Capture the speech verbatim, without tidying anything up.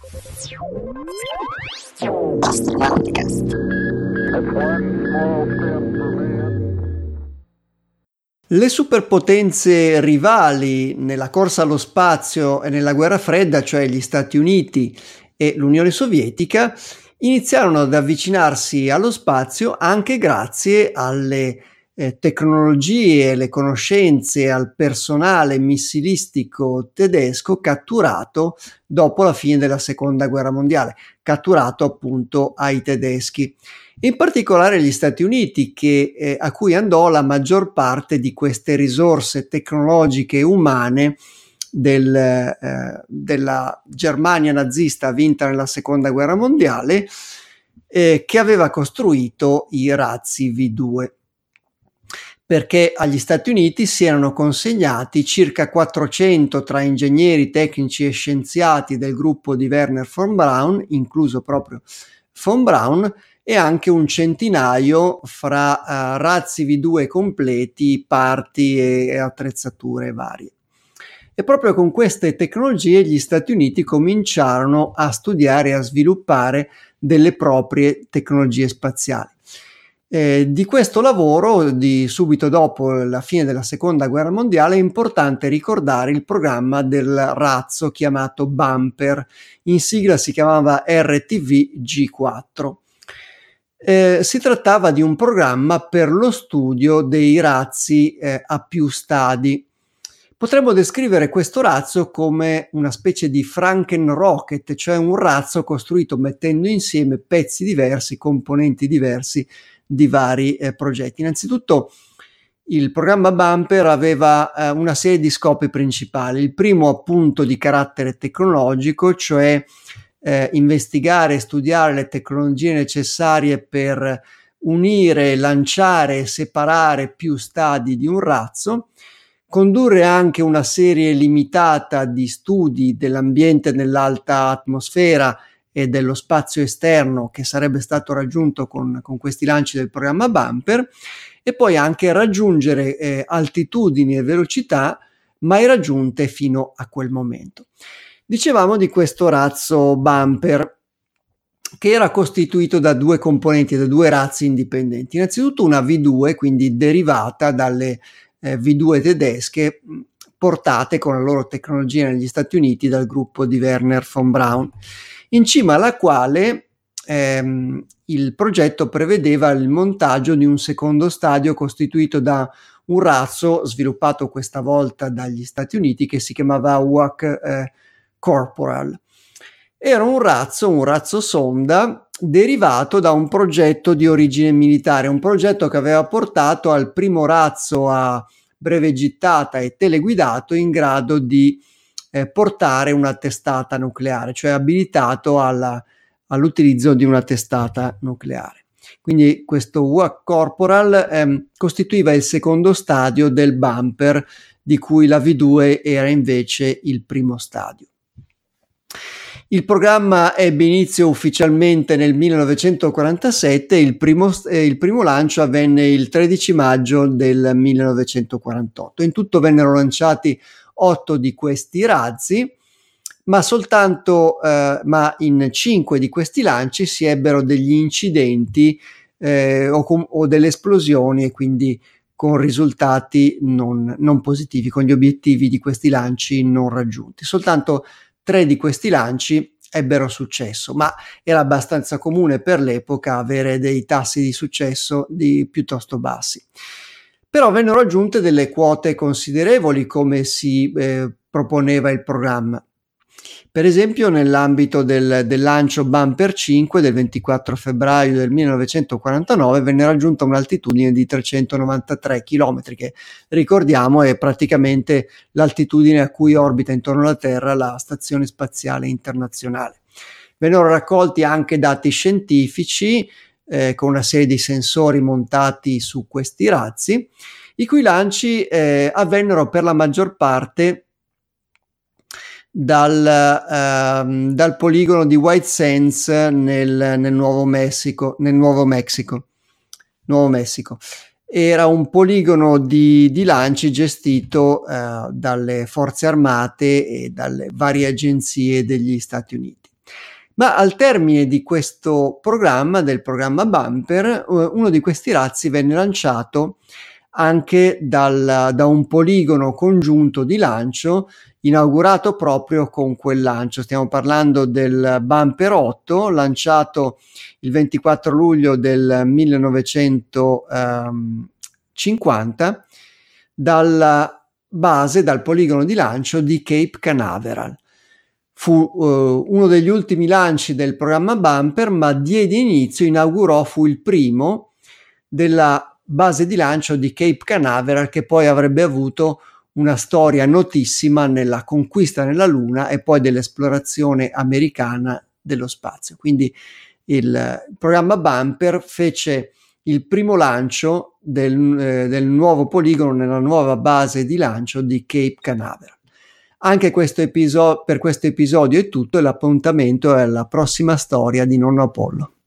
Le superpotenze rivali nella corsa allo spazio e nella guerra fredda, cioè gli Stati Uniti e l'Unione Sovietica, iniziarono ad avvicinarsi allo spazio anche grazie alle eh, tecnologie, le conoscenze, al personale missilistico tedesco catturato dopo la fine della Seconda Guerra Mondiale, catturato appunto ai tedeschi. In particolare gli Stati Uniti, che, eh, a cui andò la maggior parte di queste risorse tecnologiche e umane del, eh, della Germania nazista vinta nella Seconda Guerra Mondiale, eh, che aveva costruito i razzi V due. Perché agli Stati Uniti si erano consegnati circa quattrocento tra ingegneri, tecnici e scienziati del gruppo di Wernher von Braun, incluso proprio von Braun, e anche un centinaio fra uh, razzi V due completi, parti e, e attrezzature varie. E proprio con queste tecnologie gli Stati Uniti cominciarono a studiare e a sviluppare delle proprie tecnologie spaziali. Eh, di questo lavoro, di subito dopo la fine della Seconda Guerra Mondiale, è importante ricordare il programma del razzo chiamato Bumper, in sigla si chiamava R T V G quattro. Eh, si trattava di un programma per lo studio dei razzi eh, a più stadi. Potremmo descrivere questo razzo come una specie di Franken-Rocket, cioè un razzo costruito mettendo insieme pezzi diversi, componenti diversi di vari eh, progetti. Innanzitutto il programma Bumper aveva eh, una serie di scopi principali. Il primo appunto di carattere tecnologico, cioè eh, investigare e studiare le tecnologie necessarie per unire, lanciare e separare più stadi di un razzo, condurre anche una serie limitata di studi dell'ambiente nell'alta atmosfera e dello spazio esterno che sarebbe stato raggiunto con, con questi lanci del programma Bumper, e poi anche raggiungere eh, altitudini e velocità mai raggiunte fino a quel momento. Dicevamo di questo razzo Bumper, che era costituito da due componenti, da due razzi indipendenti. Innanzitutto una V due, quindi derivata dalle eh, V due tedesche portate con la loro tecnologia negli Stati Uniti dal gruppo di Wernher von Braun, in cima alla quale ehm, il progetto prevedeva il montaggio di un secondo stadio costituito da un razzo sviluppato questa volta dagli Stati Uniti che si chiamava U A C eh, Corporal. Era un razzo, un razzo sonda derivato da un progetto di origine militare, un progetto che aveva portato al primo razzo a breve gittata e teleguidato in grado di eh, portare una testata nucleare, cioè abilitato alla, all'utilizzo di una testata nucleare. Quindi questo U A C Corporal ehm, costituiva il secondo stadio del Bumper, di cui la V due era invece il primo stadio. Il programma ebbe inizio ufficialmente nel millenovecentoquarantasette e il primo, eh, il primo lancio avvenne il tredici maggio del millenovecentoquarantotto. In tutto vennero lanciati otto di questi razzi, ma soltanto eh, ma in cinque di questi lanci si ebbero degli incidenti eh, o, com- o delle esplosioni, e quindi con risultati non, non positivi, con gli obiettivi di questi lanci non raggiunti. Soltanto tre di questi lanci ebbero successo, ma era abbastanza comune per l'epoca avere dei tassi di successo di piuttosto bassi. Però vennero raggiunte delle quote considerevoli, come si eh, proponeva il programma. Per esempio, nell'ambito del, del lancio Bumper cinque del ventiquattro febbraio del millenovecentoquarantanove venne raggiunta un'altitudine di trecentonovantatré chilometri, che ricordiamo è praticamente l'altitudine a cui orbita intorno alla Terra la Stazione Spaziale Internazionale. Vennero raccolti anche dati scientifici eh, con una serie di sensori montati su questi razzi, i cui lanci eh, avvennero per la maggior parte Dal, uh, dal poligono di White Sands nel, nel Nuovo Messico, nel Nuovo Messico, Nuovo Messico. Era un poligono di, di lanci gestito uh, dalle forze armate e dalle varie agenzie degli Stati Uniti. Ma al termine di questo programma, del programma Bumper, uh, uno di questi razzi venne lanciato anche dal, da un poligono congiunto di lancio inaugurato proprio con quel lancio. Stiamo parlando del Bumper otto, lanciato il ventiquattro luglio del millenovecentocinquanta dalla base, dal poligono di lancio di Cape Canaveral. Fu uh, uno degli ultimi lanci del programma Bumper, ma diede inizio, inaugurò, fu il primo della base di lancio di Cape Canaveral, che poi avrebbe avuto una storia notissima nella conquista della Luna e poi dell'esplorazione americana dello spazio. Quindi il programma Bumper fece il primo lancio del, eh, del nuovo poligono nella nuova base di lancio di Cape Canaveral. Anche questo episodio, per questo episodio è tutto, e l'appuntamento è alla prossima storia di Nonno Apollo.